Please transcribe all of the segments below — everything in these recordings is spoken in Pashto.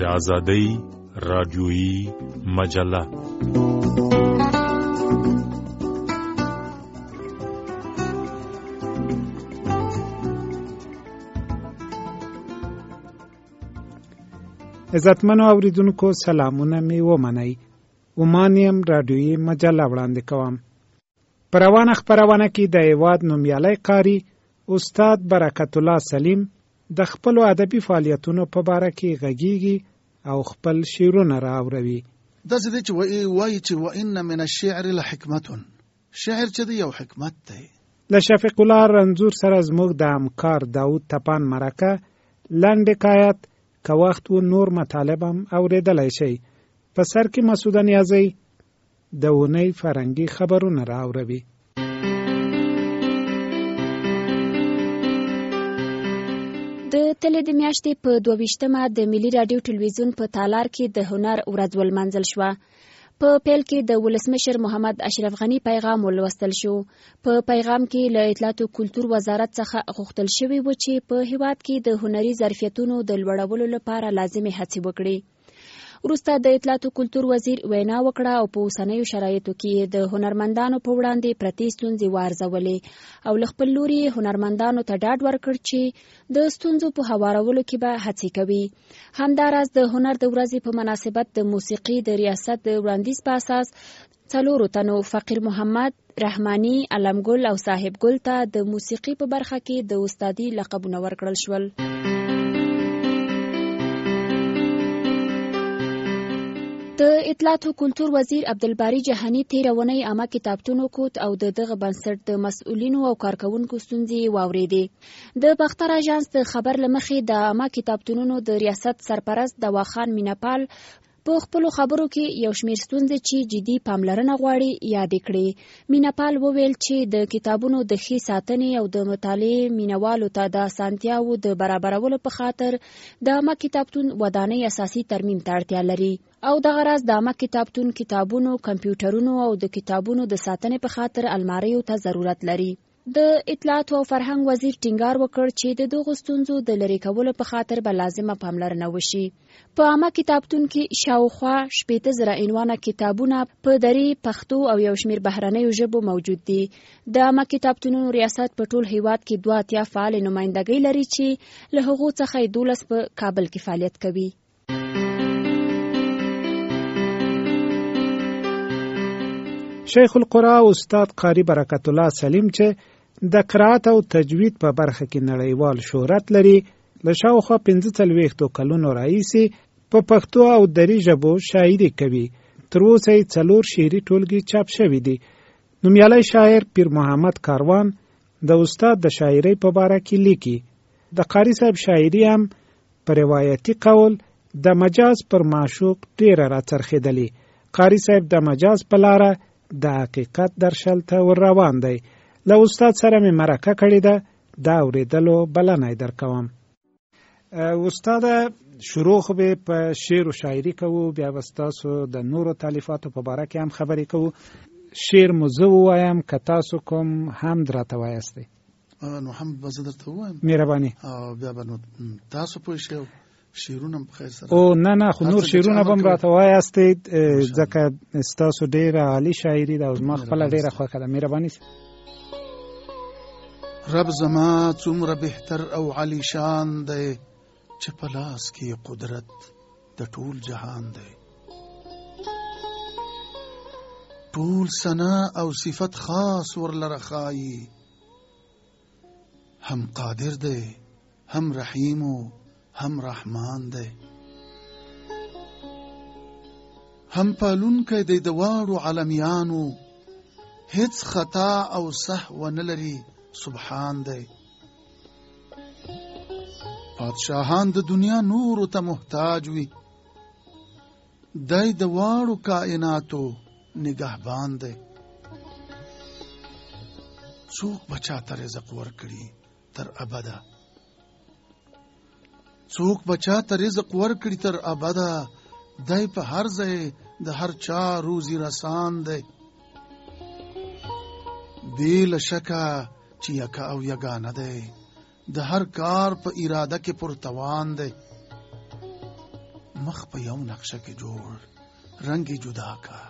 آزادۍ رادیویي مجله. عزتمنو اوریدونکو سلامونه می ومنئ. اومانیم رادیویي مجله وړاندې کوم. په روانه خپرونه کې د هېواد نومیالی قاري استاد برکت الله سلیم د خپلو ادبي فعالیتونو په باره کې غږیږي او خپل شعرونه راوړوي. داسې دی چې وایي چې وان من الشعر لحکمت، شعر چې دی یو حکمت دی. له شفیق الله رنځور سره زموږ د همکار داود تپان مرکه لنډ حکایت که وخت و نور مطالب هم اورېدلی شئ. په سر کې مسعود نیازی د اونۍ فرهنګي خبرونه راوړوي. د تلې د میاشتې په 22مه د ملي راډیو ټلویزیون په تالار کې د هنر ورځ ولمانځل شوه. په پیل کې د ولسمشر محمد اشرف غني پیغام ولوستل شو. په پیغام کې له اطلاعات او کلتور وزارت څخه غوښتل شوی و چې په هیواد کې د هنري ظرفیتونو د لوړولو لپاره لازمي هڅې وکړي. وروسته د اطلاعات او کلتور وزیر وینا وکړه او په اوسنیو شرایطو کې د هنرمندانو په وړاندې پرتې ستونزې وارزولې او له خپل لوري هنرمندانو ته ډاډ ورکړ چې د ستونزو په هوارولو کې به هڅې کوي. همداراز د هنر د ورځې په مناسبت د موسیقي د ریاست د وړاندیز په اساس 4 تنو فقیر محمد، رحماني، علمګل او صاحب ګل ته د موسیقي په برخه کې د استادي لقبونه ورکړل شول. د اطلاعات او کلتور وزیر عبدالباری جهانی تیرونی عامه کتابتونو کوت او دغه بنسټ د مسؤلینو او کارکونکو ستونزې واوریدې. د باختر اژانس د خبر لمخې د عامه کتابتونونو د ریاست سرپرست دواخان میناپال په خپلو خبرو کې یو شمېر ستونزې چې جدي پاملرنه غواړي یادې کړې. میناپال وویل چې د کتابونو د ښې ساتنې او د مطالعې مینوالو ته د اسانتیاوو د برابرولو په خاطر د عامه کتابتون ودانۍ اساسي ترمیم ته اړتیا لري او دغه راز د عامه کتابتون کتابونو، کمپیوټرونو او د کتابونو د ساتنې په خاطر الماریو ته ضرورت لري. د اطلاعات او فرهنګ وزیر ټینګار وکړ چې د دغو ستونزو د لرې کولو په خاطر به لازمه پاملرنه وشي. په عامه کتابتون کې شاوخوا 80,000 عنوانه کتابونه په دري، پښتو او یو شمېر بهرنیو ژبو موجود دي. د عامه کتابتونونو ریاست په ټول هیواد کې 82 فعال نمایندګۍ لري چې له هغو څخه 12 په کابل کې فعالیت کوي. شیخ القرآ استاد قاری برکت الله سلیم چې د قرائت او تجوید په برخه کې نړیوال شهرت لري، له شاوخوا 45 کلونو راهیسې په پښتو او دري ژبو شاعري کوي. تر اوسه یې 4 شعري ټولګې چاپ شوي دي. نومیالی شاعر پیر محمد کاروان د استاد د شاعرۍ په باره کې لیکي. د قاری صاحب شاعري هم په روایتي قول د مجاز پر معشوق ډیره راڅرخېدلې. قاری صاحب د مجاز په لاره د حقیقت درشل ته ور روان دی. له استاد سره مې مرکه کړې ده، دا اورېدلو بلنه در کوم. استاد شروع خو به په شعر او شاعري کوو، بیا به ستاسو د نورو تالیفاتو په باره کې هم خبرې کوو. شعر مو زه ووایم که تاسو کوم هم راته وایاستئ؟ نو هم به زه درته ووایم. مهرباني. بیا به نو تاسو پوه شئ. شعرونه په خیر سره. او نه خو نور شعرونه به هم راته وایاستئ ځکه ستاسو ډېره عالي شاعري ده او زما خپله ډېره خوښه ده. مهرباني. رب زما څومره بهتر او عالی شان دی چې په لاس کې قدرت د ټول جهان دی. ټول ثنا او صفت خاص ورلره ښایي، هم قادر دی، هم رحیم و هم رحمان دی، هم پالونکی دی د واړو عالمیانو، هیڅ خطا او سهو نه لري، سبحان دی. پادشاهان د دنیا نورو ته محتاج وي، دی د واړو کائناتو نگهبان دی. څوک بچا ته رزق ورکړي تر ابده، څوک بچا ته رزق ورکړي تر ابده، دی په هر ځای د هر چا روزي رسان دی. بې شکه چې یکه او یگانه دی، د هر کار په اراده کې پرتوان دی. مخ په یو نقشه کې جوړ، رنگ جدا کا،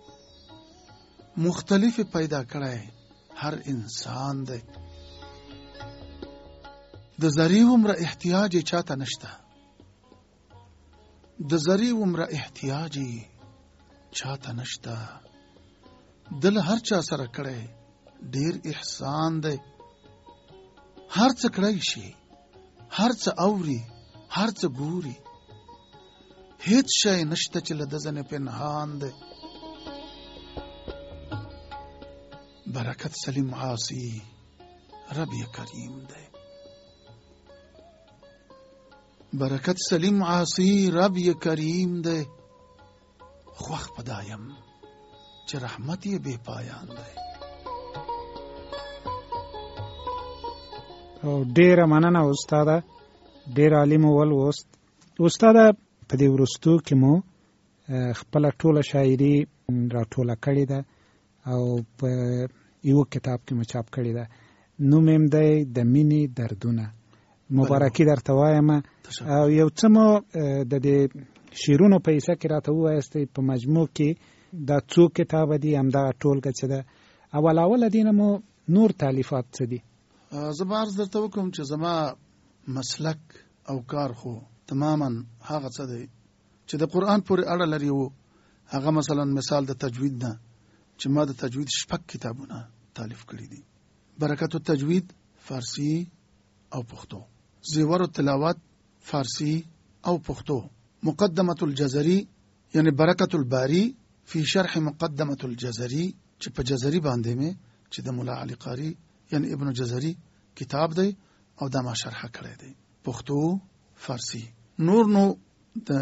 مختلف پیدا کړای هر انسان دی. د زری عمره احتیاج چاته نشته، د زری عمره احتیاج چاته نشته. دل هر چا سره کړی ډیر احسان دی. هر څه کړی شي، هر څه اوري، هر څه ګوري، هیڅ شی نشته چې له ده ځنې پنهان دی. برکت سلیم عاصی رب یې کریم دی. برکت سلیم عاصی رب یې کریم دی. خوښ پدایم چې رحمت یې بے پایان دی. او ډیره مننه استاده، ډیر عالم ولوست. استاده په دې وروستو کې مو خپله ټوله شاعري راټوله کړې ده او په یو کتاب کې مو چاپ کړې ده. نوم یې دی د مینې دردونه. مبارکي درته وایم. او یو څه مو د دې شعرونو په حصه کې راته ووایاستئ په مجموع کې دا څو کتابه دي، همدغه ټولګه چې ده. اوله دې نه مو نور تالیفات څه دي؟ زه به عرض درته وکړم چې زما مسلک او کار خو تماما هغه څه دی چې د قرآن پورې اړه لري. هغه مثلا مثال د تجوید نه چې ما د تجوید 6 کتابونه تالیف کړي دي. برکت التجوید فارسی او پښتو، زیور التلاوت فارسی او پښتو، مقدمة الجزري یعنی برکت الباری فی شرح مقدمة الجزري چې په جزري باندې مې چې د مولا علی قاری یعنی ابن جزري کتاب دی او دا ما شرح کړی دی. پښتو، فارسی. نور نو د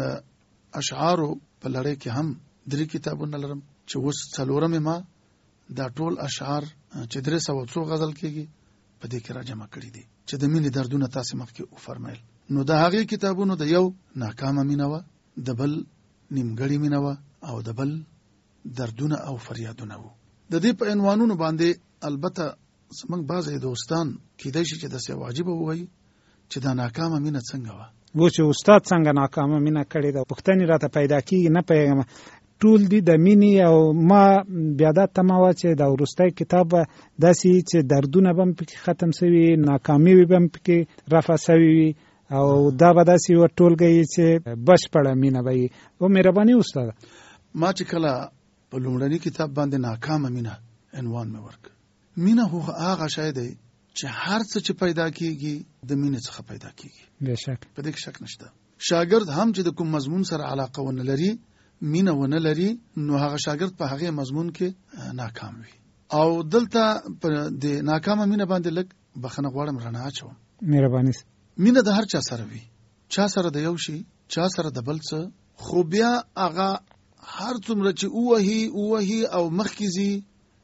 اشعارو په لړۍ کې هم 3 کتابونه لرم چې اوس 4 ما دا ټول اشعار چې 300 غزل کېږي په دې کې را جمع کړي دي چې د مینې دردونه تاسو مخکې وفرمایل. نو د هغې کتابونو د یو ناکامه مینه وه، د بل نیمګړې مینه وه او د بل دردونه او فریادونه وو. د دې په عنوانونو باندې البته زمونږ بعضې دوستان کیدای شي چې داسې واجبه ووایي چې دا ناکامه مینه څنګه وه. و چې استاد څنګه ناکامه مینه کړې ده، پوښتنې راته پیدا کېږي. نه پوهېږم ټول دي د مینې، او ما بیا دا تمه وه چې دا وروستی کتاب به داسې چې دردونه به هم پکې ختم سوي، ناکامي به هم پکې رفع سوي وي، او دا به داسې یوه ټولګه وي چې بشپړه مینه به وي. او مهرباني استاده، ما چې کله په لومړني کتاب باندې ناکامه مینه عنوان مې ورک. مینه هغه شی دی چې هر څه چې پیدا کیږي د مینې څخه پیدا کیږي. بېشک په دې کې شک نشته. شاګرد هم چې د کوم مضمون سره علاقه ونه لري، مینه ونه لري، نو هغه شاګرد په هغه مضمون کې ناکام وي. او دلته په د ناکامه مینه باندې لږ بخنه غواړم رڼا اچوم. مهرباني. مینه د هر چا سره وي، چا سره د یو شي، چا سره د بل څه، خو بیا هغه هر څومره چې اوهي او مخکې ځي،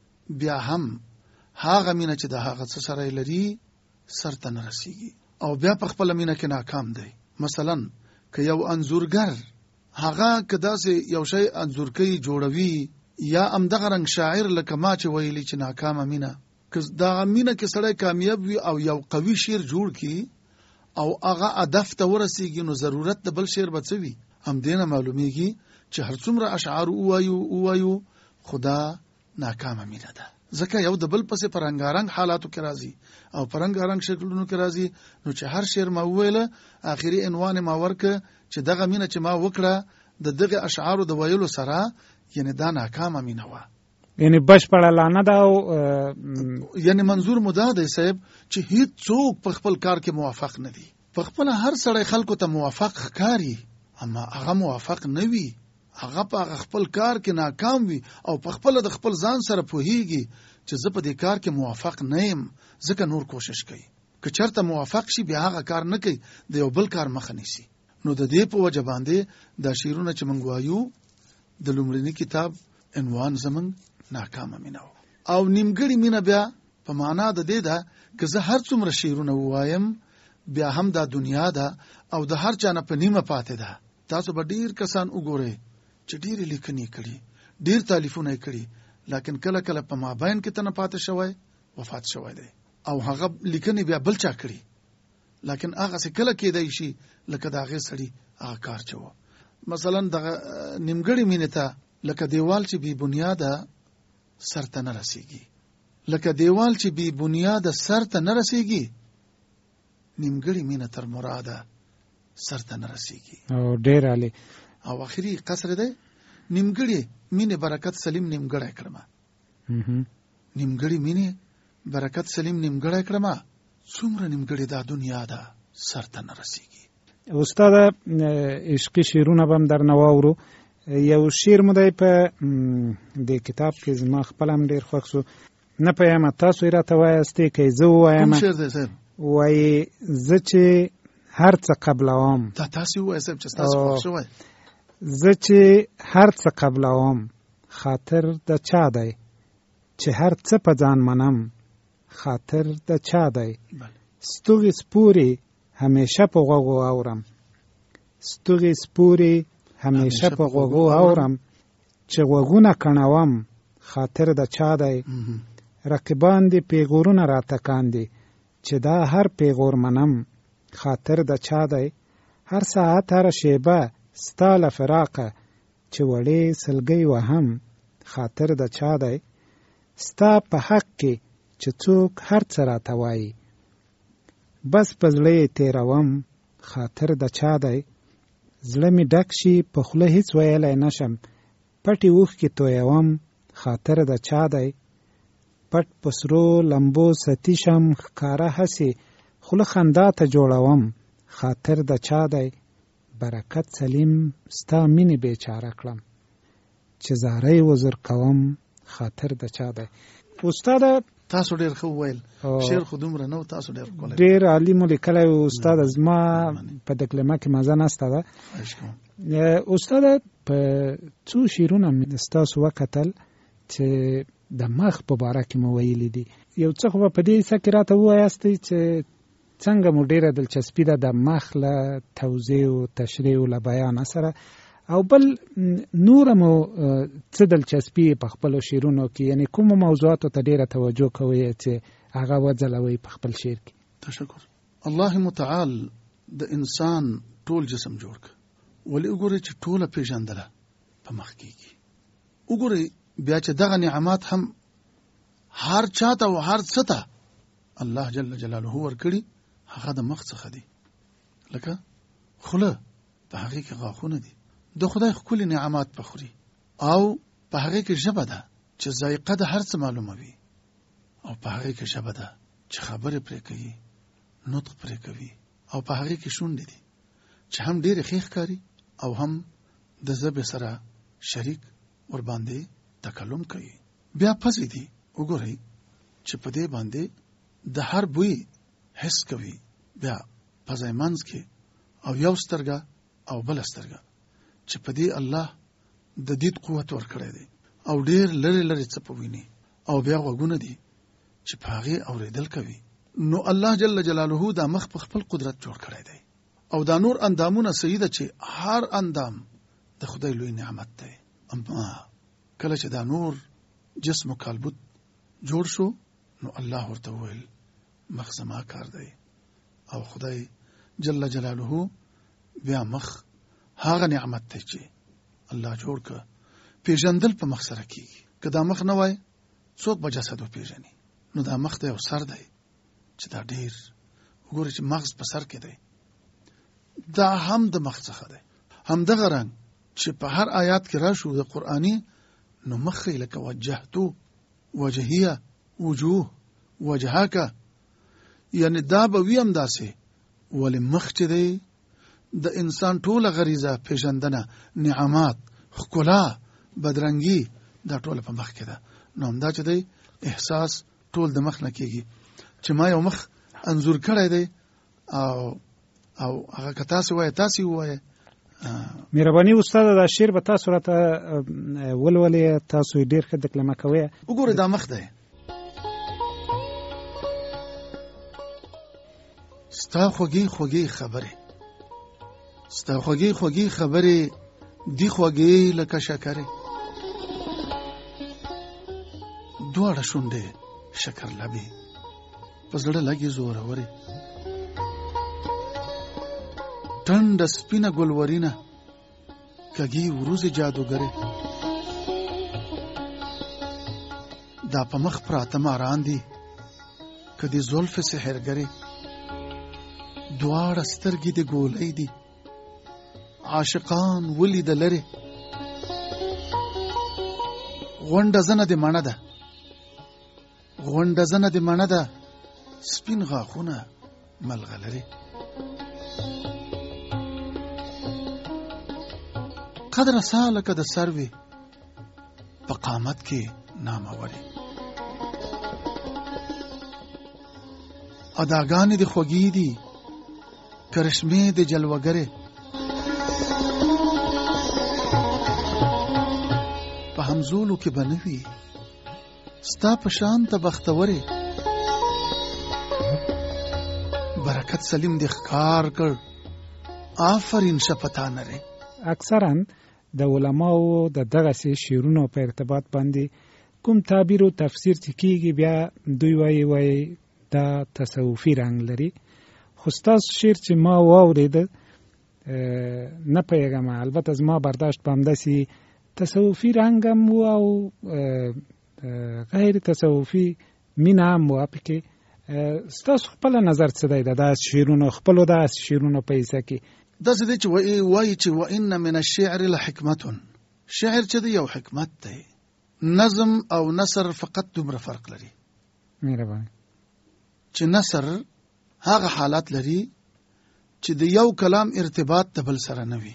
بیا هم هغه مینه چې د هغه څه سره لري سرته نه رسیږي او بیا په خپل مینه کې ناکام دی. مثلا که یو انځورګر هغه که داسې یو شی انځورکۍ جوړوي، یا همدغه رنګ شاعر لکه ما چې ویلي چې ناکامه مینه، که دغه مینه کې سړی کامیاب وي او یو قوي شعر جوړ کړي او هغه هدف ته ورسیږي، نو ضرورت د بل شعر به څه وي؟ همدې نه معلومیږي چې هر څومره اشعار ووایو خدا ناکامه مینه ده. ځکه یو د بل پسې په رنګارنګ حالاتو کې راځي او په رنګارنګ شکلونو کې راځي. نو چې هر شعر ما وویله، آخري عنوان ما ورکه چې دغه مینه چې ما وکړه د دغه اشعارو د ویلو سره، یعنی دا ناکامه مینه وه، یعنی بشپړه لا نه ده. او یعنی منظور مو دا دی صاحب چې هیڅ څوک په خپل کار کې موافق نه دي. په خپل هر سړی خلکو ته موافق ښکاري، اما هغه موافق نه وي، هغه په خپل کار کې ناکام وي او په خپل د خپل ځان سره پوهیږي چې زه په دې کار کې موافق نه یم، ځکه نور کوشش کوي. که چېرته موافق شي بیا هغه کار نه کوي، د یو بل کار مخه نیسي. نو د دې په وجه باندې دا شعرونه چې موږ وایو د لومړني کتاب عنوان زموږ ناکامه مینه او نیمګړې مینه. بیا په معنا د دې ده که زه هر څومره شعرونه ووایم بیا هم دا دنیا ده او د هر چا نه په نیمه پاتې ده. تاسو به ډیر کسان وګورئ چې ډېرې لیکنې کړي، ډېر تالیفونه یې کړي، لیکن کله کله په مابین کې تنه پاتې شوی، وفات شوی دی او هغه لیکنې بیا بل چا کړي، لیکن هغه څه کله کېدای شي لکه د هغې سړي هغه کار چې و. مثلا د نیمګړی مینې ته لکه دیوال چې بی بنیاده سر ته نه رسیږي، لکه دیوال چې بی بنیاده سر ته نه رسیږي، نیمګړی مینه تر مراده سر ته نه رسیږي. او ډیر عالی. او اخري قصر ده نیمګړی مینه برکت سلیم نیمګړی کړم. نیمګړی مینه برکت سلیم نیمګړی کړم. څومره نیمګړی دا دنیا ده سر ته نه رسیږي. استاد عشقي شعرونه به هم درنه واورو. یو شعر مو دی په دې کتاب کې زما خپل هم ډېر خوښ شو، نه پوهېږم تاسو یې راته وایاستې که یې زه ووایم. کوم شعر دی صاحب؟ وایي زه چې هر څه قبلوم. دا تاسې ووایه صاحب چې ستاسو خوښ شوی. زه چې هر څه قبلوم خاطر د چا دی، چې هر څه په ځان منم خاطر د چا دی. ستوغې سپورې همیشه په غوږو اورم، ستوغې سپورې همیشه په غوږو اورم، چې غوږونه کڼوم خاطر د چا دی. رقیبان دې پیغورونه راته کاندي، چې دا هر پیغور منم خاطر د چا دی. هر ساعت هر شیبه ستا له فراقه، چې وړې سلګۍ وهم خاطر د چا دی. ستا په حق کې چې څوک هر څه راته وایي، بس په زړه یې تېروم خاطر د چا دی. زړه مې ډک شي په خوله هیڅ ویلی نشم، پټې اوښکې تویوم خاطر د چا دی. پټ په سرو لمبو ستی شم ښکاره هسې خوله خندا ته جوړوم خاطر د چا دی. برکت سلیم ستا مینې بیچاره کړم، چې زارۍ وزر کوم خاطر د چا دی. استاده تاسو ډېر ښه وویل، شعر خو دومره نه و، تاسو ډېر ښکلی ډېر عالي مو لیکلی و. استاده زما په د کلمه کې مزه نسته ده. استاده په څو شعرونه مې ستاسو وکتل چې د مخ په باره کې مو ویلي دي. یو څه خو به په دې حصه کې راته ووایاستئ چې څنګه مو ډېره دلچسپي ده د مخ له توضیح او تشریح له بیان سره، او بل نور مو څه دلچسپي په خپلو شعرونو کې، یعنی کومو موضوعاتو ته ډېره توجه کوئ چې هغه وځلوئ په خپل شعر کې؟ تشکر. الله متعال د انسان ټول جسم جوړ کړ، ولې وګورئ چې ټوله پېژندله په مخ کېږي. وګورئ بیا چې دغه نعمات هم هر چاته او هر څه ته الله جل جلاله ورکړي، هغه د مخ څخه دي. لکه خوله، په هغې کې غاښونه دي، د خدای ښکلي نعمات پخوري، او په هغې کې ژبه ده چې ذایقه د هر څه معلومه وي، او په هغې کې ژبه ده چې خبرې پرې کوي، نطق پرې کوي، او په هغې کې شونډې دي چې هم ډېرې ښې ښکاري او هم د ژبې سره شریک ورباندې تکلم کوي. بیا پزې دي، وګورئ چې په دې باندې د هر بوی حس کوي. بیا پزې منځ کې او یو سترګه او بل سترګه چې په دې الله د دید قوت ورکړی دی، او ډېر لري لري څه په ویني. او بیا غوږونه دي چې په هغې اورېدل کوي. نو الله جل جلاله دا مخ په خپل قدرت جوړ کړی دی، او دا نور اندامونه صحیح ده چې هر اندام د خدای لوی نعمت دی. اما کله چې دا نور جسم و کالبد جوړ شو، نو الله ورته وویل مخ زما کار دی، او خدای جل جلاله بیا مخ هغه نعمت دی چې الله جوړ که پیژندل په مخ سره کیږي. که دا مخ نه وای څوک به جسد وپیژني؟ نو دا مخ دی او سر دی چې دا ډیر وګورئ چې مغز په سر کې دی، دا هم د مخ څخه دی. همدغه رنګ چې په هر آیات کې راشو د قرآني، نو مخ لکه وجهتو، وجهیه، وجوه، وجهاکه، یعنی دا به وي هم داسې. ولې مخ چې دی د انسان ټوله غریزه، پیژندنه، نعمات، ښکلا، بدرنګي، دا ټوله په مخ کې ده. نو همدا چې دی احساس ټول د مخ نه کېږي چې ما یو مخ انځور کړی دی، او هغه که تاسې وایه تاسې ووایه. مهرباني استاده دا شعر به تاسو راته ولولئ، تاسو یې ډېر ښه دکلمه کوئ. وګورئ دا مخ دی، ستا خوږې خوږې خبرې، ستا خوږې خوږې خبرې دی خوږې لکه شکرې، دواړه شونډې شکر لبې په زړه لګي زورورې، ټنډه سپینه ګلورینه کږي وروزې جادوګرې دا په مخ پراته ماران دي که د زلفې سحرګرې دواړه سترګې د ګولۍ دي عاشقان ولید لرې غونډه زنه د مڼه ده غونډه زنه د مڼه ده سپین غاښونه ملغلرې قدر سالکه د سروي په قامت کې نامورې اداګانې د خوږې دي کرشمې د جلوګرې په همزولو کې بنوي ستا په شان ته بختورې برکت سلیم د ښکار کړ آفرین شپتا نره. اکثرا د علماو د دغسې شعرونو په ارتباط باندې کوم تعبیر او تفسیر چې کیږي بیا دوی وایي دا تصوفي رنګ لري. خو ستاسو شعر چې ما واورېده نه پوهېږم، البته زما برداشت په همداسې تصوفي رنګ هم و او غیر تصوفي مینه هم وه پکې. ستاسو خپل نظر څه دی د داسې شعرونو خپلو داسې شعرونو په حصه کې؟ داسې دی چې وایي چې وان من الشعر لحکمة، شعر چې دی یو حکمت دی. نظم او نثر فقط دومره فرق لري. مهرباني. چې نثر هغه حالات لري چې د یو کلام ارتباط د بل سره نه وي،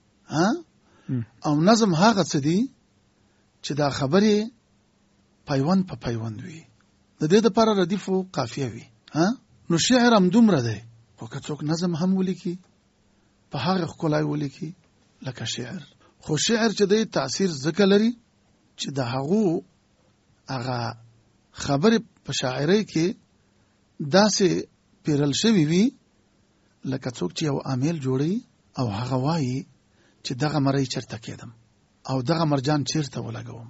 او نظم هغه څه دی چې دا خبرې پیوند په پیوند وي، د دې لپاره ردیف او قافیه وي. نو شعر هم دومره دی، خو که څوک نظم هم ولیکي په هغه ښکلا ولیکي لکه شعر. خو شعر چې دی تاثیر ځکه لري چې د هغه خبرې په شاعرۍ کې داسې پیرل شوي وي لکه څوک چې یو عامل جوړي او هغه وایي چې دغه مری چرته کېدم او دغه مرجان چیرته ولګوم.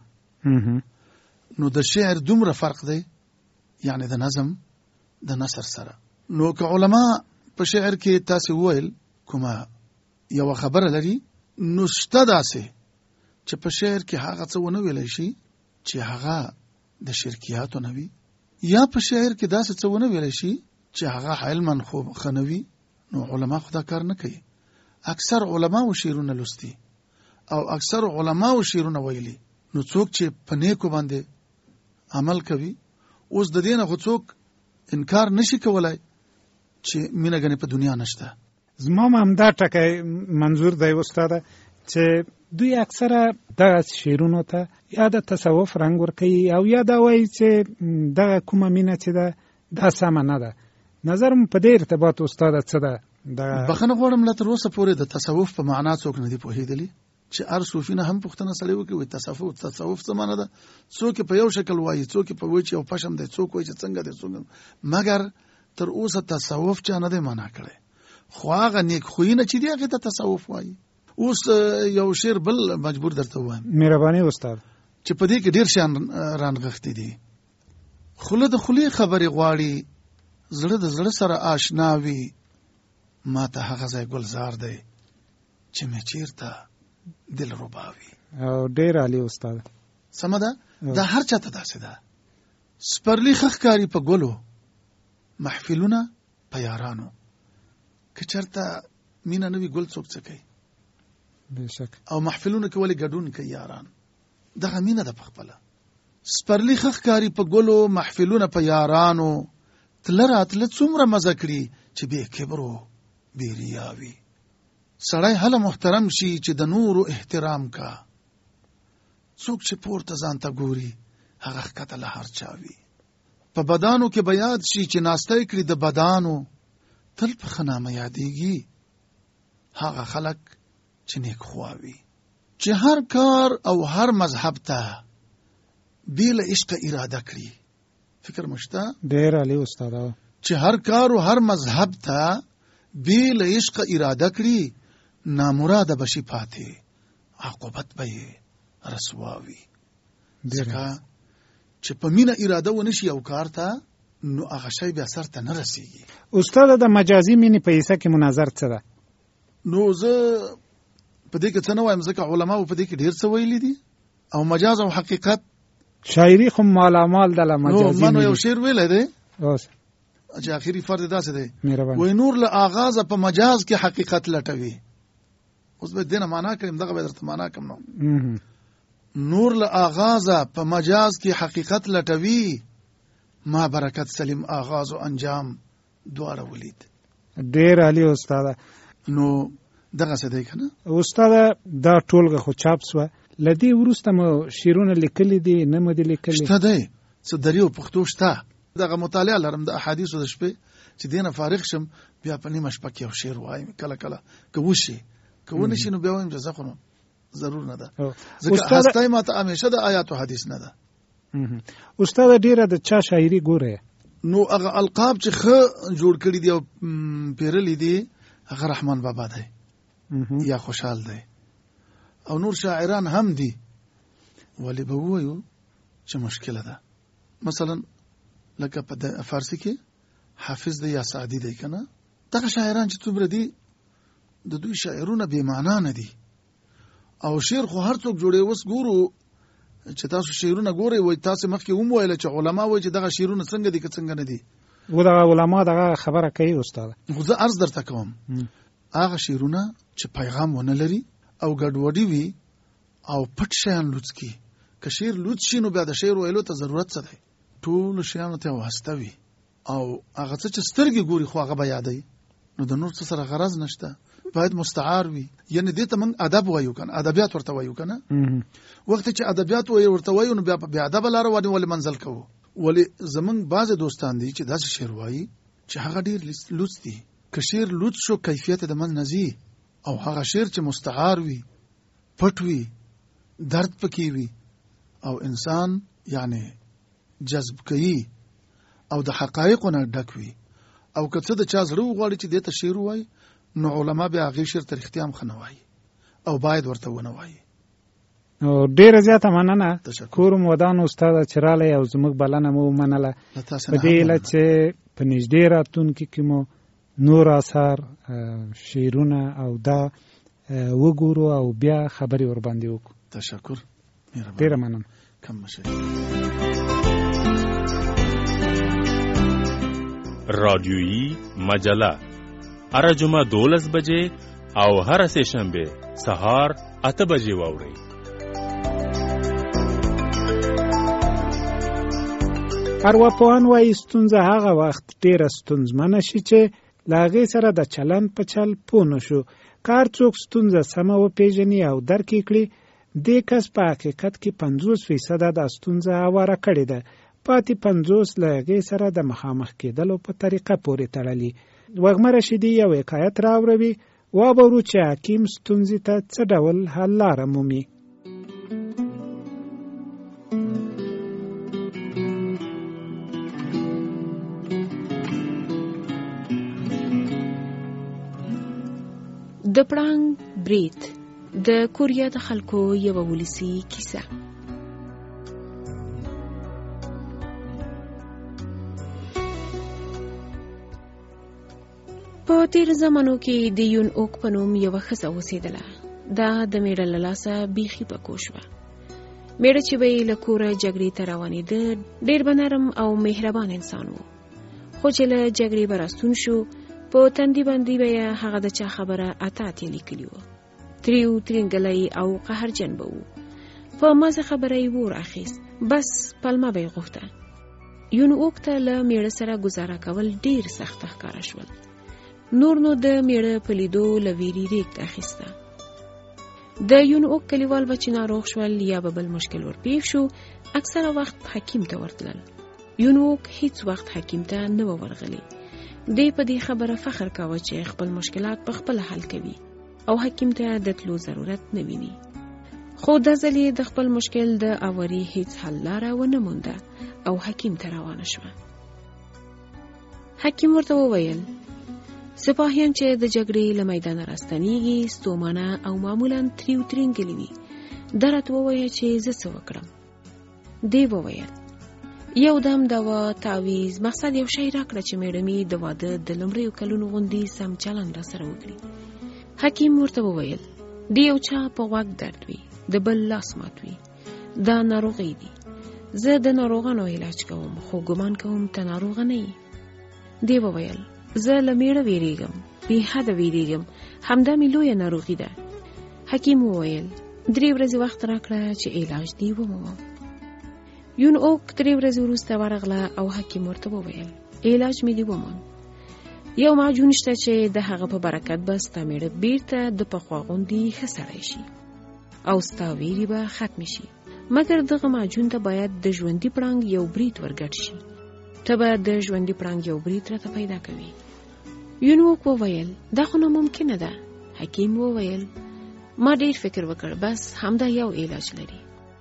نو د شعر دومره فرق دی یعنی د نظم د نثر سره. نو که علما په شعر کې تاسو وویل کومه یو خبره لري، نو شته داسې چې په شعر کې هغه څه ونه ویلی شي چې هغه د شرکیاتو نه وي، یا په شعر کې داسې څه ونه ویلی شي چې هغه علما ښه نه وي. نو علما خو دا کار نه کوي. اکثر علماو شعرونه لوستي او اکثر علماو شعرونه ویلي. نو څوک چې په نیکو باندې عمل کوي، اوس د دې نه خو څوک انکار نشي کولای چې مینه ګنې په دنیا نشته. زما همدا ټکی منظور دی استاده چې دوی اکثره دغه شعرونو ته یا د تصوف رنګ ورکوي او یا دا وایي چې دغه کومه مینه چې ده دا سمه نه ده. نظر م په دې ارتباط استاده څه ده؟ بخښنه غواړم لا تر اوسه پورې د تصوف په معنا څوک نه دي پوهېدلي، چې هر صوفي نه هم پوښتنه سړی وکړي وایي تصوف څه معنا ده. څوک په یو شکل وایي، څوک په وایي چې یو پشم دی، څوک وایي چې څنګه دی، څوک مګر تر اوسه تصوف چا نه دی معنا کړی. خو هغه نیک خوینه چې دی هغې ته تصوف وایي. اوس یو شعر بل مجبور درته ووایم. مهرباني استاد. چې په دې کې ډېر شیان رانغښتي دي. خوله د خولې خبرې غواړي، زړه د زړه سره آشنا وي، ما ته هغه ځای ګلزار دی چې مې چیرته دل رباوي. او ډېر عالی استاد. سمه ده. دا هر چاته داسې ده. سپرلی ښه ښکاري په ګلو، محفلونه په یارانو. که چېرته مینه نه وي ګل څوک څه کوي؟ بېشک. او محفلونه کې ولې ګډون کوي یاران؟ دغه مینه ده په خپله. سپرلی ښه ښکاري په ګلو، محفلونه په یارانو. تله راتله څومره مزه کړي چې بې کبرو بې ریا وي. سړی هله محترم شي چې د نورو احترام کا. څوک چې پورته ځان ته ګوري هغه ښکته له هر چا وي. په بدانو کې به یاد شي چې ناستی کړي د بدانو. تل په ښه نامه یادېږي هغه خلک چې نیک خوا وي. چې هر کار او هر مذهب ته بې له عشقه اراده کړي. فکر مشته؟ ډېر عالی استاده. چې هر کار او هر مذهب ته بې له عشقه اراده کړي، نامراده بشي پاتې، عاقبت به یې رسوا وي. ځکه چې په مینه اراده ونشي او کار ته، نو هغه شی بیا سر ته نه رسېږي. استاده د مجازي مینې په حصه کې مو نظر څه ده؟ نو زه په دې کې څه نه وایم ځکه علما په دې کې ډیر څه ویلي دي او مجاز او حقیقت شاعری خو مالامال د مجازي نو یو شعر ویل دی اوس چې اخیری فرد داسې دی مهرباني وای نور له آغاز په مجاز کې حقیقت لټوي. اوس به دینه معنا کړم دغه به درته معنا کوم نو نور له آغاز په مجاز کې حقیقت لټوي ما برکت سلیم آغاز او انجام دواړه ولید. ډیر علی استاد. نو دغه څه دی کنه استاد دا ټولګه خو چاپ سو لدی ورسته مو شیرونه لیکل دي نه مو دي لیکل شته دی څه دریو پښتو شته دغه مطالعه لرم د احادیثو د شپې چې دینه فارغ شم بیا په نیمه شپه کې یو شعر وایم کله کله که وشي که ونه شي نو بیا وایم جزا خو ضرور نه ده ځکه هسته ما ته همیشه د آیات او حدیث نه ده. استاد ډیره د چا شاعري ګوره نو هغه القاب چې خه جوړ کړی دی او پیرلی دی هغه رحمان بابا دی یا خوشحال دی او نور شاعران هم دي ولی به وایو چې مشکله ده. مثلا لکه په فارسی کې حافظ دی یا سعدي دی کنه دغه شاعران چې څومره دي د دوی شاعرونه بې معنا نه دي او شعر خو هر څوک جوړي. اوس ګورو چې تاسو شعرونه ګورئ وای تاسو مخکې هم ویل چې علما وایي چې دغه شعرونه څنګه دي که څنګه نه دي و دغه علما دغه خبره کوي استاد. خو زه عرض درته کوم هغه شعرونه چې پیغام ونه لري او ګډوډي وي او پټ شیان لوڅ کی که شعر لوڅ شي نو بیا د شعر ویلو ته ضرورت څه دی ټول شیانو ته واسطه وي او هغه څه چې سترګې ګوري خو هغه به یادوي نو د نور څه سره غرض نشته. باید مستعار وي یعنی دې ته موږ ادب وایو کنه ادبیات ورته وایو کنه وخت چې ادبیات وایو ورته وایو نو بیا ادب لاره ولې منزل کوو. ولی زمونږ بعض دوستان دي چې داسې شعر وایي چې هغه ډیر لوڅ دي که شعر لوڅ شو کیفیت د من نزي او هغه شعر چې مستعار وي پټ وي درد پکې وي او انسان یعنی جذب کوي او د حقایقو نه ډک وي او که څه د چا زړه وغواړي چې دې ته شعر وایي نو علما بیا هغې شعر ته رښتیا هم ښه نه وایي او باید ورته ونه وایي. ډیره زیاته مننه کور مو ودان استاد چې رالی او زموږ بلنه مو ومنله په دې علت چې په نږدې راتلونکي کې مو نور اثار شعرونه او دا وګورو او بیا خبرې ورباندې وکړو. تشکر ډیره مننه. کم مشه. رادیویی مجله هر جمعه 12 بجې او هر سه شنبه سهار 8 بجې واورئ. ارواپوهان وایي ستونزه هغه وخت ډیره ستونزمنه شي چې له هغې سره د چلند په چل پوه نه شو. کار څوک ستونزه سمه وپېژني او درک یې کړي دې کس په حقیقت کې 50% د ستونزه هواره کړې ده پاتې 50 له هغې سره د مخامخ کېدلو په طریقه پورې تړلي. وږمه رشیدي یو حکایت راوروي وابورو چې حکیم ستونزې ته څه ډول حل لاره مومي. د پړانګ برید د کوریا د خلکو یو ولسی کیسه. په تیر زمانو کې د یون اوک په نوم یوه ښځه اوسېدله. دا د میړه له لاسه بیخي پکو شوه. میړه چې به یې له کوره جګړې ته روانېده ډېر به نرم او مهربان انسان و. خو چې له جګړې به راستون شو په تندي باندې به یې هغه د چا خبره اتاتې لیکلي وه. تریو ترینګلی او قهرجن به و. په مازه خبره یې ور اخیست بس پلمه به یې غوښته. یون اوک ته له میړه سره ګزاره کول ډېر سخت ښکاره شول. نور نو د میړه په لیدو له ویرې ریږد اخیسته. د یون اوک کلیوال به چې ناروغ شول یا به بل مشکل ورپېښ شو اکثره وخت حکیم ته ورتلل. یون اوک هیڅ وخت حکیم ته نه و ورغلی. دی په دې خبره فخر کاوه چې خپل مشکلات په خپل حل کوي او حکیم ته د تلو ضرورت نه ویني. خو د ځلې د خپل مشکل د اوري هیڅ حل لاره ونه مونده او حکیم ته روانه شوه. حکیم ورته وویل سپاهیان چې د جګړې له میدانه راستنیږي ستومانه او معمولا تریو ترینګلي وي. درته ووایه چې زه څه وکړم. دی وویل یو دم دوا تعویز مقصد یو شی راکړه چې میړه مې د واده د لومړیو کلونو غوندې سم چلند را سره وکړي. حکیم ورته وویل د یو چا په غوږ درد وي، د بل لاس مات وي، دا ناروغي دي. زه د ناروغانو علاج کوم، خو ګمان کوم ته ناروغه نه یې. دی وویل زه له میړه ویریږم، بې حده ویریږم، همدا مې لویه ناروغي ده. حکیم وویل 3 ورځې وخت راکړه چې علاج دی ومومم. یون اوک 3 ورځې وروسته ورغله او حکیم ورته وویل علاج مې دی وموند. یو معجون شته چې د هغه په برکت به ستا میړه بیرته د پخوا غوندې ښه سړی شي او ستا ویرې به ختم شي، مګر دغه معجون ته باید د ژوندي پړانګ یو برید ورګډ شي. ته به د ژوندي پړانګ یو برید راته پیدا کوي. یون اوک وویل دا خو ناممکنه ده. حکیم وویل ما ډیر فکر وکړ، بس همدا یو علاج لري.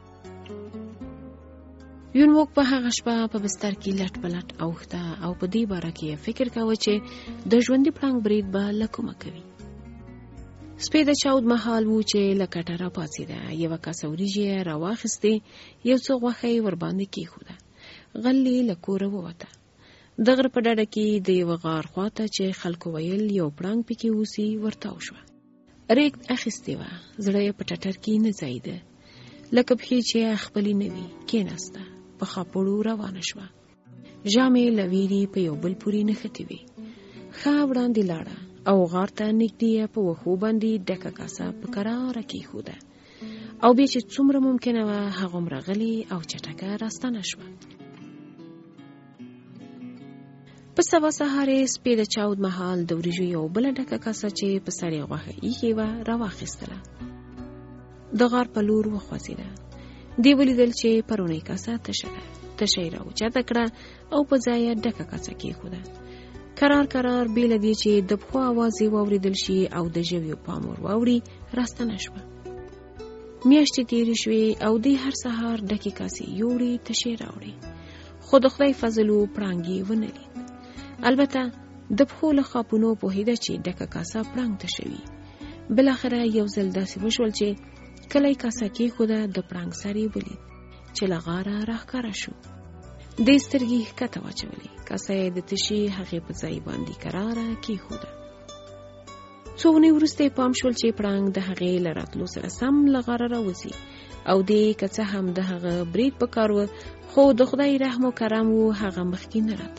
یون وک په هغه شپه په بستر کې لټ پلټ اوخته او په دې باره کې فکر کاوه چې د ژوندي پړانګ برید به لکومه کوي. سپی د چاود محال وو چې لکټه را پاڅېده، یوه کاسه وریجې راواخیستې، یو څه غوښه یې ورباندې کېښوده، غلې له کوره ووته. د غره په ډډه کې د یوه غار خواته چې خلکو ویل یو پړانګ پکې اوسي ورتاو شوه. ریګ اخیستې وه، زړه یې په ټټر کې نه ځایده، لکه پښې چې خپلې نه وي. کېناسته، په خاپوړو روانه شوه. ژامې له ویرې په یو بل پورې نښتې وې. ښه وړاندې لاړه او غار ته نږدې په وښو باندې ډکه کاسه په کراره کېښوده او بیا چې څومره ممکنه وه هغومره غلې او چټکه راستنه شوه. په سبا سهار یې سپی د چاود مهال د وریجو یو بله ډکه کاسه چې په سر یې غوښه ایښې وه راواخیستله. د غار په لور وخوځېده. دی ولیدل چې پرونۍ کاسه تشه ده. تشه یې راوچته کړه او په ځای یې ډکه کاسه کېښوده. کرار کرار بې له دې چې د پښو اواز یې واورېدل شي او د ژویو پام ور واوړي راستنه شوه. میاشتې تېرې شوې او دی هر سهار ډکې کاسې یوړې تشې راوړې، خو د خدای فضل و پړانګ یې ونه لید. البته د پښو له خاپونو پوهېده چې ډکه کاسه پړانګ تشوي. بالاخره یو ځل داسې وشول چې کله یې کاسه کېښوده د پړانګ سر یې ولید چې له غاره راښکاره شو. دې سترګې ښکته واچولې، کاسه یې د تشې هغې په ځای باندې کراره کېښوده. څو ورځې وروسته یې پام شول چې پړانګ د هغې له راتلو سره سم له غاره راوځي او دې که څه هم د هغه برید په کار و، خو د خدای رحم و کرم و هغه مخکې نه راته.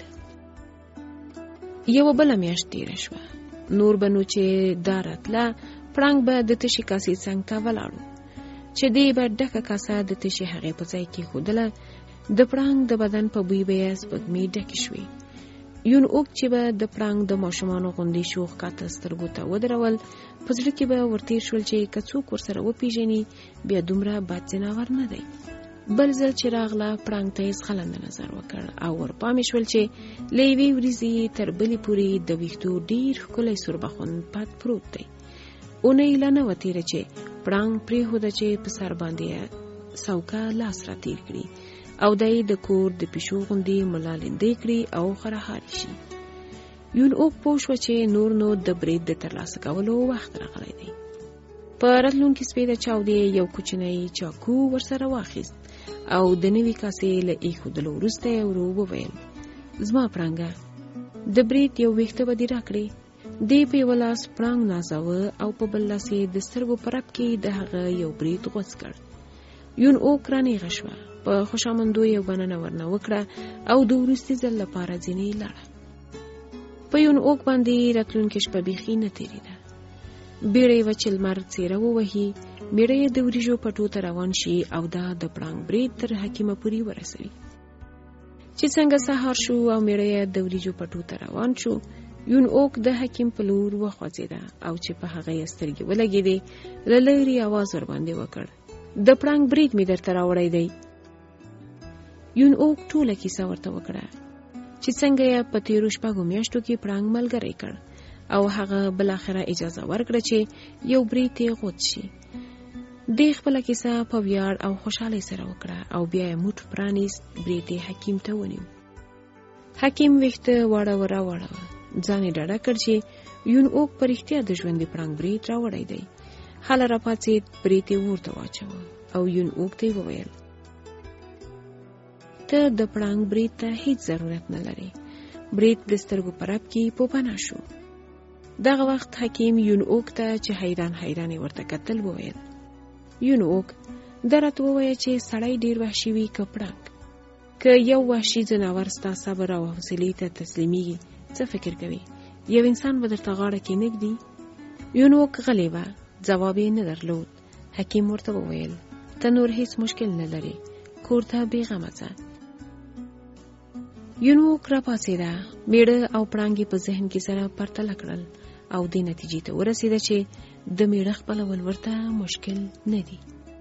یوه بله میاشت تېره شوه. نور به نو چې دا راتله پړانګ به د تشې کاسې څنګ ته ولاړو چې دی به ډکه کاسه د تشې هغې په ځای کېښودله. د پړانګ د بدن په بوی به یې سپږمې ډکې شوې. یون اوک چې به د پړانګ د ماشومانو غوندې شوخ کاته سترګو ته ودرول، په زړه کې به ورتېر شول چې که څوک ورسره وپېژني بیا دومره بد ځناور نه دی. بل ځل چې راغله پړانګ ته یې ځغلنده نظر وکړ او ورپامې شول چې له یوې وریځې تر بلې پورې د ویښتو ډېر ښکلی سوربخون پت پروت دی. اونۍ لا نه وه تېره چې پړانګ پرېښوده چې په سر باندې سوکه لاس را تېر کړي او دی د کور د پیشو غوندې ملالندې کړي او خرهاري شي. یون اوک پوه شوه چې نور نو د برید د ترلاسه کولو وخت راغلی دی. په راتلونکي سپي د چاودې یو کوچنی چاقو ورسره واخیست او د نوي کاسې له ایښودلو وروسته یې ورو وویل زما پړانګه د برید یو ویښته به دې راکړې. دی په یوه لاس پړانګ نازاوه او په بل لاس یې د سترګو په رپ کې د هغه یو برید غوڅ کړ. یون اوک رانیغه شوه، په خوشامندو یو بننه ورنه وکړه او د وروستي ځل لپاره ځینې لاړه. په یون اوک باندې راتلونکې شپه بیخي نه تېرېده. بیړه یې وه چې لمر څېره ووهي، میړه یې د وریجو پټو ته روان شي او دا د پړانګ برید تر حکیمه پورې ورسوي. چې څنګه سهار شو او میړه یې د وریجو پټو ته روان شو، یون اوک د حکیم په لور وخوځېده او چې په هغه یې سترګې ولګېدې له لرې اواز ورباندې وکړ د پړانګ برید مې درته راوړی دی. یون اوک ټوله کیسه ورته وکړه چې څنګه یې په تېرو شپږو میاشتو کې پړانګ ملګری کړ او هغه بالاخره اجازه ورکړه چې یو برید یې غوڅ شي. دې خپله کیسه په ویاړ او خوشحالۍ سره وکړه او بیا یې موټ پرانیست، برید یې حکیم ته ونیو. حکیم ویښته واړوه راواړوه، ځان یې ډاډه کړ چې یون اوک په رښتیا د ژوندي پړانګ برید راوړی دی. هله راپاڅېد، برید یې ورته واچوه او یون اوک ته یې وویل ته د پړانګ برید ته هیڅ ضرورت نه لري. برید د سترګو په رپ کې په پناه شو. دغه وخت حکیم یونوک ته چې حیران ورته کتل وویل. یونوک درته وویل چې سړی ډیر وحشي وي که پړانګ. که یو وحشي ځناور ستا صبر او حوصلې ته تسلیمیږي څه فکر کوي؟ یو انسان به درته غاړه کې نږدي؟ یونوک غلی و، جواب یې نه درلود. حکیم ورته وویل ته نور هیڅ مشکل نه لري، کور ته بېغمه ځه. یونوک را پاڅېده، میړه او پړانګ په ذهن کې سره پرتله کړل او دې نتیجې ته ورسېده چې د میړه خپلول ورته مشکل نه دي.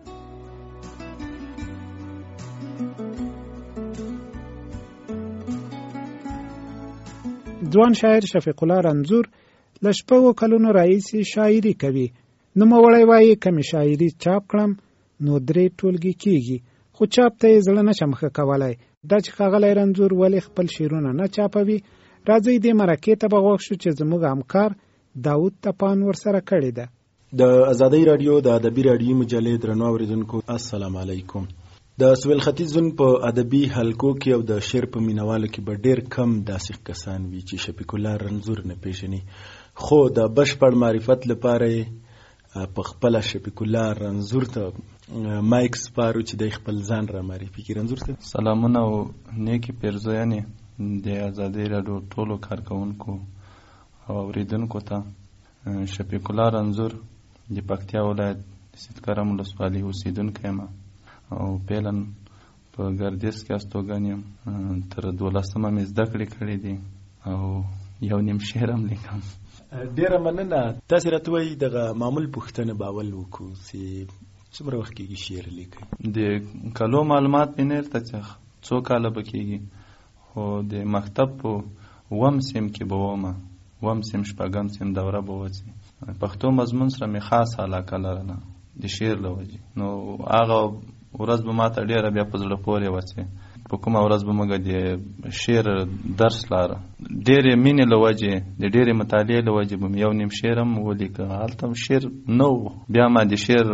ځوان شاعر شفیق الله رنځور له 6 کلونو راهیسې شاعري کوي. نوموړی وایي کمې شاعري چاپ کړم نو 3 ټولګي کېږي، خو چاپ ته یې زړه نشم ښه کولی. دا چې ښاغلی رنځور ولې خپل شعرونه نه چاپوي، راځئ دې مرکې ته به غوږ شو چې زموږ همکار داود تپان ورسره کړې ده. د ازادۍ راډیو د ادبي راډیوي مجلې درنو اوریدونکو السلام علیکم. د سویل ختیځ زون په ادبي حلقو کې او د شعر په مینوالو کې به ډېر کم داسې کسان وي چې شفیق الله رنځور نه پیژني، خو د بشپړ معرفت لپاره په خپل شفیق الله رنځور ته مایک سپارو چې د خپل ځان را معرفي کړي. رنځور ته سلامونه او نیکی پیرزویانې د ازادۍ راډیو ټولو کارکونکو او اوریدونکو ته. شفیق الله رنځور د پکتیا ولایت سیدکرم ولسوالۍ اوسیدونکی یم او پیلن په ګردیز کې استوګن یم. تر 12مه مې زده کړې کړې دي او 1.5 شعر هم لیکم. ډیره مننه. تاسو راته وایي دغه معمول پوښتنه به اول وکړو چې څومره وخت کېږي شعر لیکئ؟ د کلو معلومات مې نه درته څه څو کاله به کېږي، خو د مکتب په 1 سیم کې به ومه، 1 سیم 4 سیم دوره به وځي. پښتو مضمون سره مې خاص علاقه لرله د شعر له وجې، نو هغه ورځ به ما ته ډېره بیا په زړه پورې وڅې. په کومه ورځ به موږ د شعر درس لاره ډېرې مینې له وجې د ډېرې مطالعې له وجې به مې 1.5 شعر هم ولیکه. هلته شعر نه و، بیا ما د شعر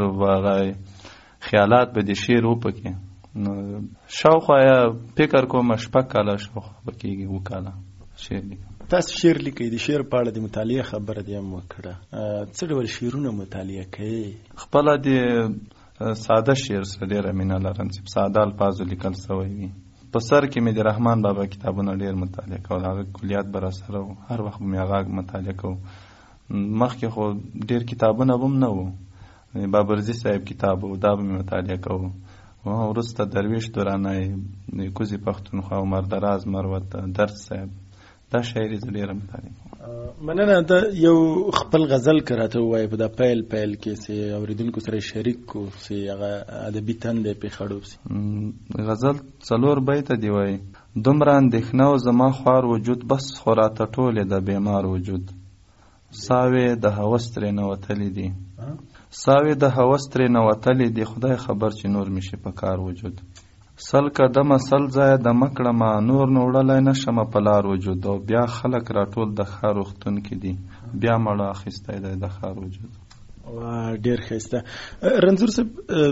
خیالات به د شعر وپکې. نو شاوخوا فکر کوم 6 کاله شاوخوا به کېږي 2 کاله شعر لیکم. تاسو شعر لیکئ، د شعر په اړه د مطالعې خبره دې هم وکړه. څه ډول شعرونه مطالعه کوئ؟ خپله د ساده شعر سره ډېره مینه لرم چې په ساده الفاظو لیکل سوی وي. په سر کې مې د رحمان بابا کتابونه ډېر مطالعه کول، هغه کلیات به راسره وو، هر وخت به مې هغه مطالعه کوو. مخکې خو ډېر کتابونه به هم نه وو، بابرزي صاحب کتاب و دا به مې مطالعه کوو. وروسته درویش دورانی، کوزي پښتونخوا، عمر دراز مروت، درد صاحب، دا شاعري زه ډېره مطالعه کوم. مننه. دا یو خپل غزل که راته ووایې په دا پیل کې چې اوریدونکو سره شریک کړو چې هغه ادبي تندی پرې خړوب شي. غزل 4 بیته دی وایي: دومره اندېښنه و زما خوار وجود، بس خو راته ټولې د بیمار وجود. ساوې د هوس ترې نوتلې دي، ساوې د هوس ترې نوتلې دي، خدای خبر چې نور مې شي په کار وجود. سل قدمه سل ځایه د مکړمه، نور نو وړلی نشمه په لار وجود. او بیا خلک راټول د ښار روغتون کې دي، بیا مړه اخیستی دی د ښار وجود. ډېر ښایسته. رنځور صاحب،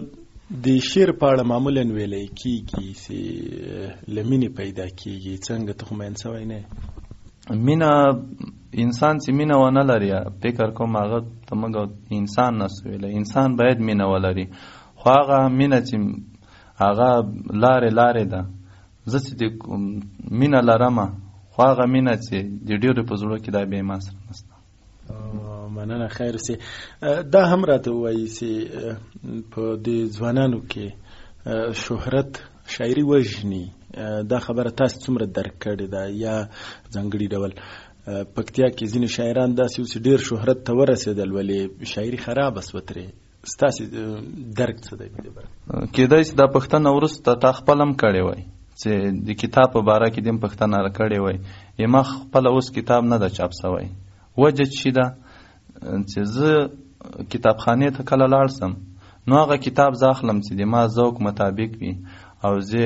د شعر په اړه معمولا ویلی کېږي چې له مینې پیدا کېږي، څنګه ته خو مین سوی نه یې؟ مینه انسان چې مینه ونه لري، فکر کوم هغه ته موږ انسان نسو ویلی. انسان باید مینه ولري، خو هغه مینه چې هغه لارې ده، زه چې د مینه لرمه، خو هغه مینه چې د ډېرو په زړه کې دا بیا ما سره نسته. مننه. خیر سي. دا هم راته ووایي چې په دې ځوانانو کې شهرت شاعري وژني، دا خبره تاسو څومره درک کړې ده؟ یا ځانګړي ډول پکتیا کې ځینې شاعران داسې و چې ډېر شهرت ته ورسېدل ولې شاعري خرابه سوه ترې، ستاسې درک څه دی؟ کېدای شي دا پوښتنه وروسته تا خپل هم کړې وای چې د کتاب په باره کې دې هم پوښتنه راکړې وای. ما خپله اوس کتاب نه ده چاپ سوی. وجه چې ده چې زه کتابخانې ته کله لاړ سم، نو هغه کتاب زه اخلم چې د ما ذوق مطابق وي او زه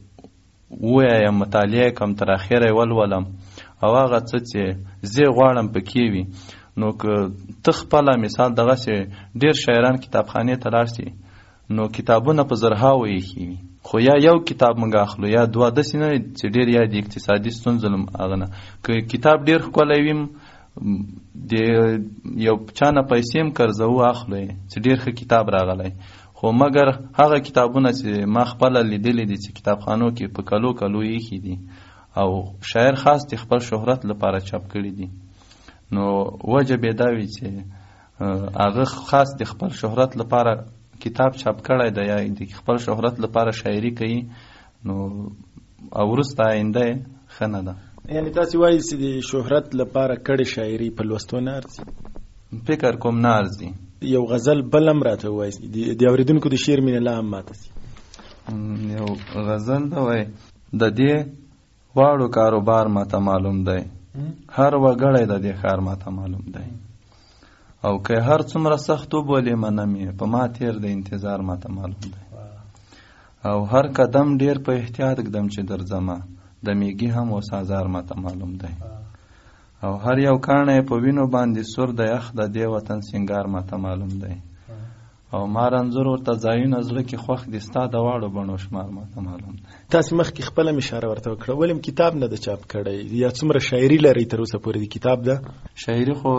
ووایم، مطالعه کوم، تر اخره یې ولولم او هغه څه چې زه غواړم پکې وي. نو که ته خپله مثال دغسې ډېر شاعران کتابخانې ته لاړ شي، نو کتابونه په زرهاوو ایښي وي، خو یا یو کتاب موږ اخلو یا 2، داسې نه چې ډېر یا د اقتصادي ستونزو هغه نه. که کتاب ډېر ښکلی وي د یو چا نه پیسې هم قرضوو اخلو چې ډېر ښه کتاب راغلی، خو مګر هغه کتابونه چې ما خپله لیدلی دي چې کتابخانو کې په کلو کلو ایښي دي او شاعر خاص د خپل شهرت لپاره چاپ کړي دي، نو وجه به دا وي چې هغه خاص د خپل شهرت لپاره کتاب چاپ کړی دی یا د خپل شهرت لپاره شاعري کوي، نو او وروسته آینده ښه نه ده. یعنی تاسې وایي چې د شهرت لپاره کړې شاعري په لوستو نه ارزي؟ فکر کوم نه ارزي. یو غزل بل هم راته ووایي د اورېدونکو د شعر مینه لا هم ماته سي. یو غزل ده وایي د دې واړو کاروبار ماته معلوم دی، هر وګړی د دې ښار ماته معلوم دی، او که هر څومره سخت وبولې منم یې په ما تیر د انتظار ماته معلوم دی، او هر قدم ډیر په احتیاط ږدم چې درځمه د میږي هم اوس ازار ماته معلوم دی، او هر یو کاڼی په وینو باندې سور د یخ د دې وطن سینګار ماته معلوم دی، او ما رنځور ورته ځایونه زړه کې خوښ دي ستا د واړو بڼو شمار ماته معلوم دی. تاسې مخکې خپله هم اشاره ورته وکړه، ولې کتاب نه ده چاپ کړی یا څومره شاعري لرئ تر اوسه پورې د کتاب ده؟ شاعري خو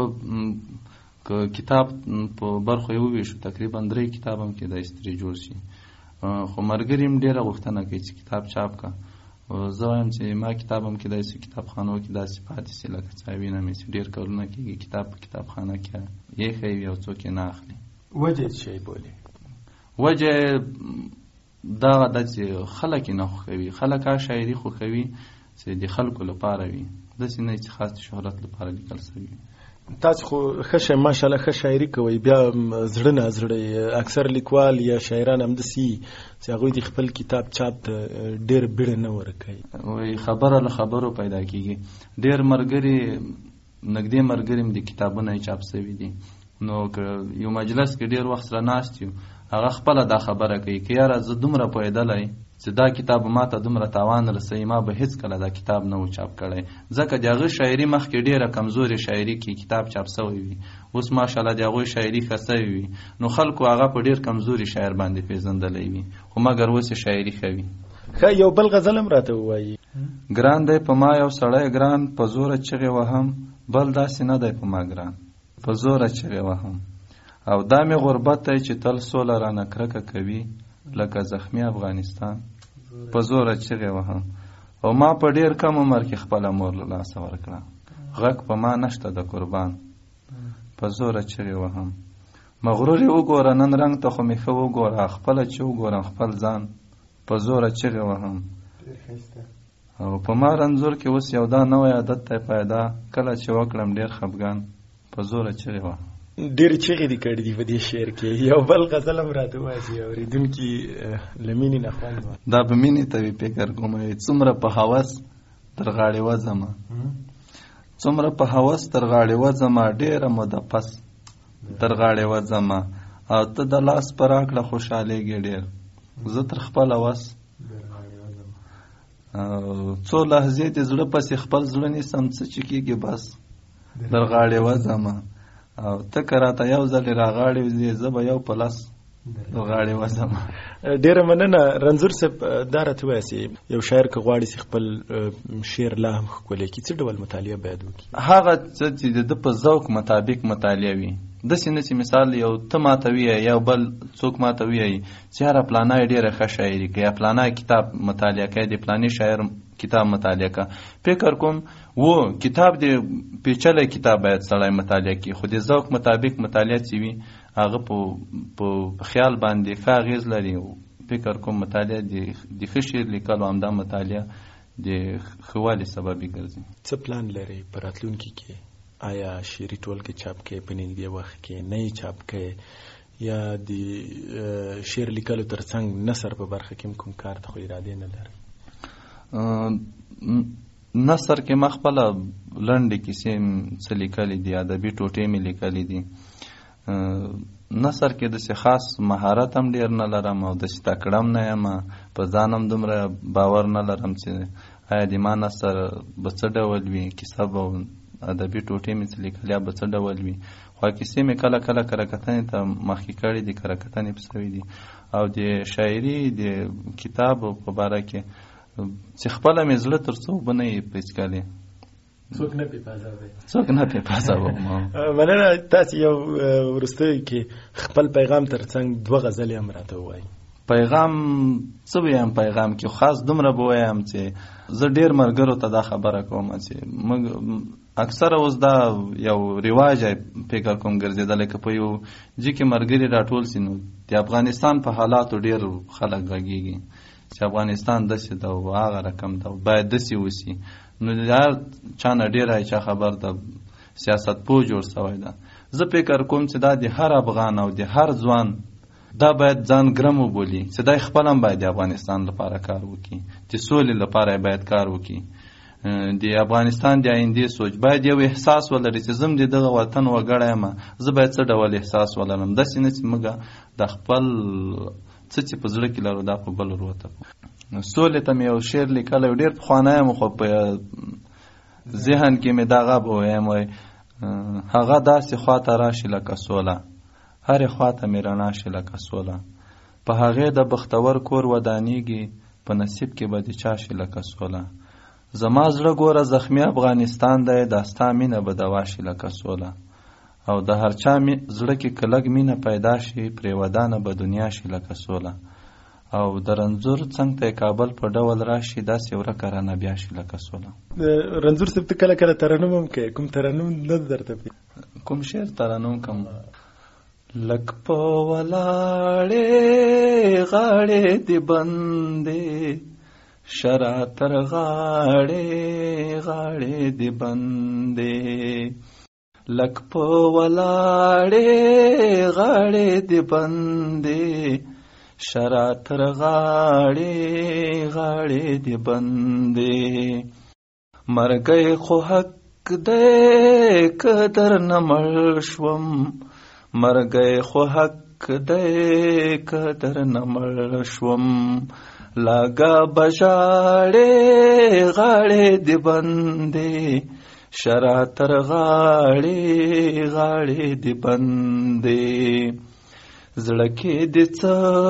کتاب په برخو یې وویشو، تقریبا 3 کتاب هم کېدای شي ترې جوړ شي، خو ملګري هم ډېره غوښتنه کوي چې کتاب چاپ کا. زه وایم چې ما کتاب هم کېدای شي کتابخانو کې داسې پاتې سي لکه چې وینم چې ډېر کلونه کېږي کتاب په کتابخانه کې ایښی وي او څوک یې نه اخلي. وجه څه شی بولي؟ وجه دغه ده چې خلک یې نه خوښوي، خلک هغه شاعري خوښوي چې د خلکو لپاره وي، داسې نه چې خاص د شهرت لپاره لیکل شوي. تاسو خو ښه ماشاءالله ښه شاعري کوئ، بیا زړه نه زړه اکثر لیکوال یا شاعران همداسې چې هغوی د خپل کتاب چاپ ته ډېر بیړه نه ورکوي. وایي خبره له خبرو پیدا کېږي. ډېر ملګري نږدې ملګري هم د کتابونه یې چاپ شوي دي، نو که یو مجلس کې ډېر وخت سره ناست یو هغه خپله دا خبره کوي که یاره زه دومره پوهېدلی چې دا کتاب ما ته دومره تاوان رسوي، ما به هېڅکله دا کتاب نه و چاپ کړی، ځکه د هغه شاعري مخکې ډېره کمزورې شاعري کې کتاب چاپ شوی وي، اوس ماشاءالله د هغوی شاعري ښه شوې وي، نو خلکو هغه په ډېر کمزوري شاعر باندې پېژندلی وي، خو مګر اوس یې شاعري ښه وي. ښه یو بل غزل هم راته ووایي. ګران دی په ما یو سړی ګران، په زوره چغې وهم، بل داسې نه دی په ما ګران، په زوره چغې وهم، او دا مې غربت دی چې تل سوله رانه کرکه کوي لکه زخمی افغانستان، په زوره چغې وهم، او ما په ډېر کم عمر کې خپله مور له لاسه ورکړه، غږ په ما نشته د قربان، په زوره چغې وهم، مغرور یې وګوره نن رنګ ته خو مې ښه وګوره، خپله چې وګورم خپل ځان، په زوره چغې وهم، او په ما رنځور کې اوس یو دا نوی عادت دی پیدا، کله چې وکړم ډېر خفګان، په زوره چغې وهم. ډېرې چغې دي کړي دي په دې شعر کې، یو بل غزل هم راته ووایه چې اورېدونکي له مینې نه خوند واخلي. دا به مینې ته وي فکر کوم، څومره په هوس تر غاړې وځمه، څومره په هوس تر غاړې وځمه، ډېره موده پس تر غاړې وځمه، او ته د لاس په راکړه خوشحالېږې ډېر، زه تر خپله وس څو لحظې د زړه پسې خپل زړه نیسم، څه چې کېږي بس در غاړې وځمه، او ته که راته یو ځلې راغاړې وځې زه به یو په لس در غاړې وځمه. ډېره مننه رنځور صاحب. دا راته ووایه چې یو شاعر که غواړي چې خپل شعر لا هم ښکلی کړي څه ډول مطالعه باید وکړي؟ هغه څه چې د ده په ذوق مطابق مطالعه وي، داسې نه چې مثال یو ته ماته ووایې یا بل څوک ماته ووایي چې یاره پلانی ډېره ښه شاعري کوي یا پلانی کتاب مطالعه کوي، د پلانی شاعر کتاب مطالعه کا، فکر کوم و کتاب د پیچلی کتاب باید سړی مطالعه کړي، خو د ذوق مطابق مطالعه چې وي هغه په خیال باندې ښه اغېز لري. فکر کوم مطالعه د ښه شعر لیکلو همدا مطالعه د ښه والي سبب ګرځي. څه پلان لرئ په راتلونکي کې؟ آیا شعري ټولګې چاپ کوئ په نږدې وخت کې، نه یې چاپ کوئ، یا د شعر لیکلو تر څنګ نثر په برخه کې کوم کار ته خو ارادې نه لرئ؟ نثر کې ما خپله لنډې کیسې څه لیکلي دي، ادبي ټوټې مې لیکلي دي. نثر کې داسې خاص مهارت هم ډېر نه لرم او داسې تکړه هم نه یم، په ځان هم دومره باور نه لرم چې آیا د ما نثر به څه ډول وي، کیسه به ادبي ټوټې مې څه لیکلي به څه ډول وي، خو کیسې مې کله کله کرکتنې ته مخکې کړي دي، کرکتنې په سوي دي، او د شاعري د کتاب په باره کې چې خپله مې زړه تر څو به نه یې پیڅکلی، څوک نه پې پازوي. څوک نه پې پازوم. مننه. تاسې یو وروستیو کې خپل پیغام ترڅنګ 2 غزلې هم راته ووایي. پیغام څه ویم؟ پیغام کې خاص دومره به ویم چې زه ډېر ملګرو ته دا خبره کوم چې موږ اکثره اوس دا یو رواج فکر کوم ګرځېدلی که په یو جي کې ملګري راټول سي نو د افغانستان په حالاتو ډېر خلک غږېږي چې افغانستان داسې ده او هغه رقم ده باید داسې وسي. نو د هر چا نه ډېره چا خبر ده سیاست پوه جوړ سوی ده. زه فکر کوم چې دا د هر افغان او د هر ځوان دا باید ځان ګرم وبولي چې دا خپل هم باید د افغانستان لپاره کار وکړي، د سولې لپاره باید کار وکړي، د افغانستان د آینده سوچ باید یو احساس ولري چې زم د دغه وطن وګړی یم، زه باید څه ډول احساس ولرم. داسې نه چې موږ د خپل څه چې په زړه کې لرو دا په بل وروته. سولې ته مې یو شعر لیکلی ډېر پخوانی یم خو په ذهن کې مې دغه به ویم وایي هغه داسې خواته راشي لکه سوله، هرې خواته مې رڼا شي لکه سوله، په هغې د بختور کور ودانیږي، په نصیب کې به د چا شي لکه سوله. زما زړه ګوره زخمی افغانستان دی، دا ستا مینه به دوا شي لکه سوله، او د هر چا زړه کې کلک مینه پیدا شي، پرې ودانه به دنیا شي لکه سوله، او د رنځور څنګ ته کابل په ډول راشي، داسې ورکه رانه بیا شي لکه سوله. رنځور صاحب ته کله کله ترنم هم کوي، کوم ترنم نه درته کوم شعر ترنم کوم؟ لک په ولاړې غاړې دی بندې شرا تر غاړې غاړې دی بندې، لک په ولاړې غاړې دی بندې شرا تر غاړې غاړې دی بندې، مرګی خو حق دی قدر نه مړ شوم، مرګی خو حق دی قدر نه مړ شوم، لاګه بژاړې غاړې دی بندې شرا تر غاړې غاړې دی بندې، زړه کې دې څه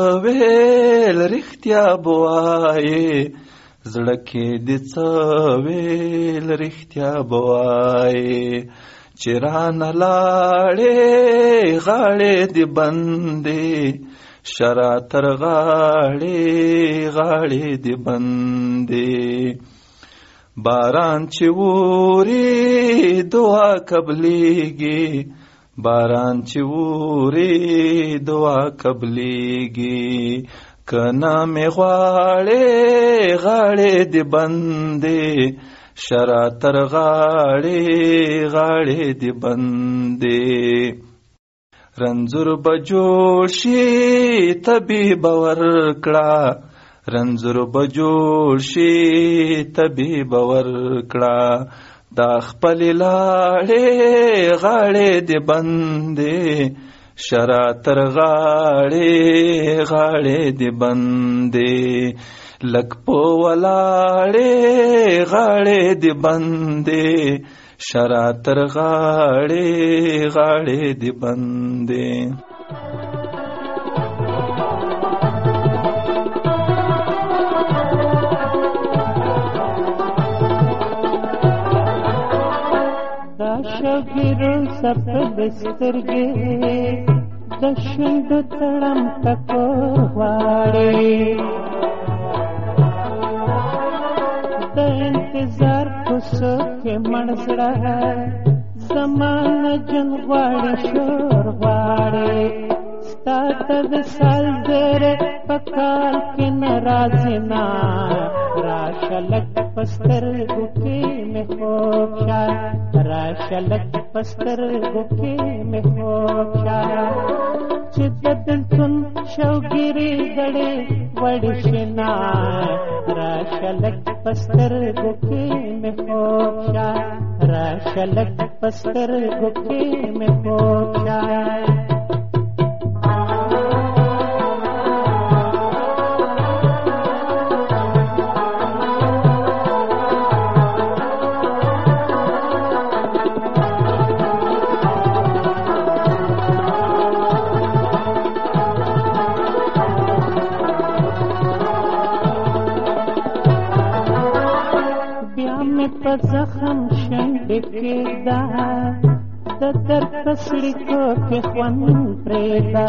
ویل رښتیا به وایې، زړه کې دې څه ویل رښتیا به وایې، چې رانه لاړې غاړې دی بندې شرا تر غاړې غاړې دی بندې، باران چې ووري دعا قبلېږي، باران چې ووري دعا قبلېږي، کنا مې غواړې غاړې دی بندې شرا تر غاړې غاړې دی بندې، رنځور به جوړ شي طبیب ورکړه، رنځور به جوړ شي طبیب ورکړه، دا خپل لاړې غاړې دی بندې شرا تر غاړې غاړې دی بندې، لک په ولاړې غاړې دی بندې شرا تر غاړې غاړې دی بندې. دا شګیر سپد سترګې د شونډو تړم ټکور غواړي، د انتظار کوڅو کې مړ زړه زمانه جن غواړي شور غواړي، ستا ته وصال زیری په کال کې نه راځي نه، راشه لږ په سترګو کې مې خوب شه، راشه لږ په سترګو کې مې خوب شه، چې د بېلتون شوګیرې ګړې وړې شي نه، راشه لږ په سترګو کې مې خوب شه، راشه لږ په سترګو کې مې خوب شه. په زخم شم د درد په سړیتو کې خوند پرېږده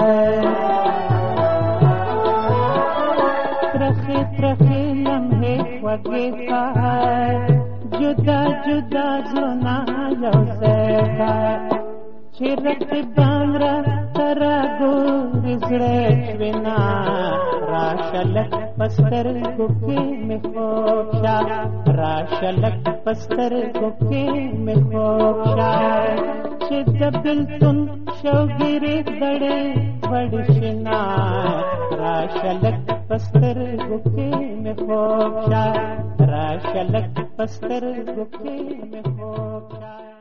ترخې ترخې لمحې خوږې کا جدا جدا زړونه یو ځای کا چې رقیبان راته راګوري زړه شوینا راشه لږ په سترګو کې مې خوب شه راشه لږ په سترګو کې مې خوب شه چې د بېلتون شوګیرې دړې وړې شنا راشه لږ په سترګو کې مې خوب شه راشه لږ په سترګو کې مې خوب شه